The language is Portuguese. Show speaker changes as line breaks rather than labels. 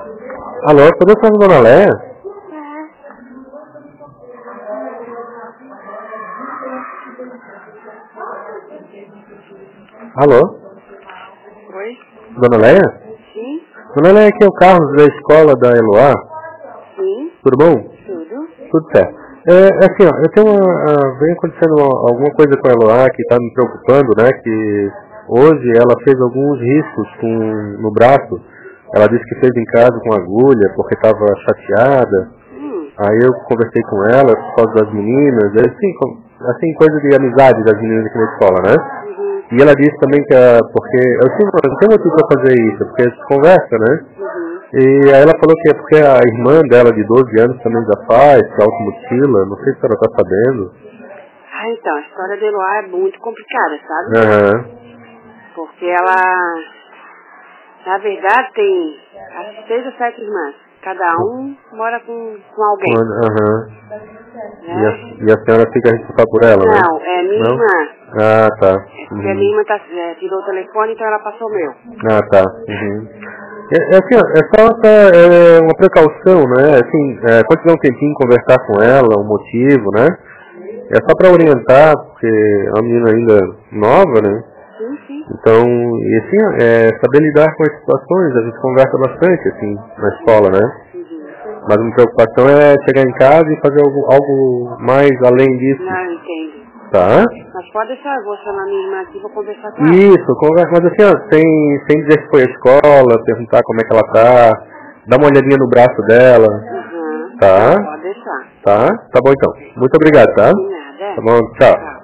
Alô, poderia falar com a Dona Leia? Alô?
Oi?
Dona Leia?
Sim?
Dona Leia, aqui é o Carlos da escola da Eloá.
Sim?
Tudo bom?
Tudo?
Tudo certo. Assim, ó, eu tenho vem acontecendo alguma coisa com a Eloá que está me preocupando, né? Que hoje ela fez alguns riscos no braço. Ela disse que fez em casa com agulha porque estava chateada. Aí eu conversei com ela por causa das meninas, assim, coisa de amizade das meninas aqui na escola, né?
Uhum.
E ela disse também que, porque eu tenho motivo para fazer isso, porque se conversa, né?
Uhum.
E aí ela falou que é porque a irmã dela de 12 anos também já faz, se automutila, não sei se ela tá sabendo.
Ah, então, a história de Eloá é muito complicada, sabe?
Aham.
Porque ela, na verdade, tem as 6 ou 7 irmãs. Cada um mora com alguém,
Aham.
né?
E a senhora fica responsável por ela, né?
Não, é minha
Não?
irmã.
Ah, tá.
É porque a minha irmã tirou o telefone, então ela passou o meu.
Ah, tá. Uhum. Assim, ó, é só uma precaução, né? Assim, quando tiver um tempinho conversar com ela, um motivo, né? É só para orientar, porque é uma menina ainda nova, né?
Sim, sim.
Então, e assim, saber lidar com as situações, a gente conversa bastante, assim, na escola, né?
Uhum.
Mas a minha preocupação é chegar em casa e fazer algo mais além disso,
Não, entendo.
tá?
Mas pode deixar, eu vou chamar minha irmã aqui e vou conversar com ela.
Isso, conversa, mas assim, ó, sem dizer que foi à escola, perguntar como é que ela tá, dar uma olhadinha no braço dela,
Uhum.
tá?
Pode deixar.
Tá? Tá bom então. Muito obrigado, tá?
De nada,
Tá bom, tchau.
Tchau.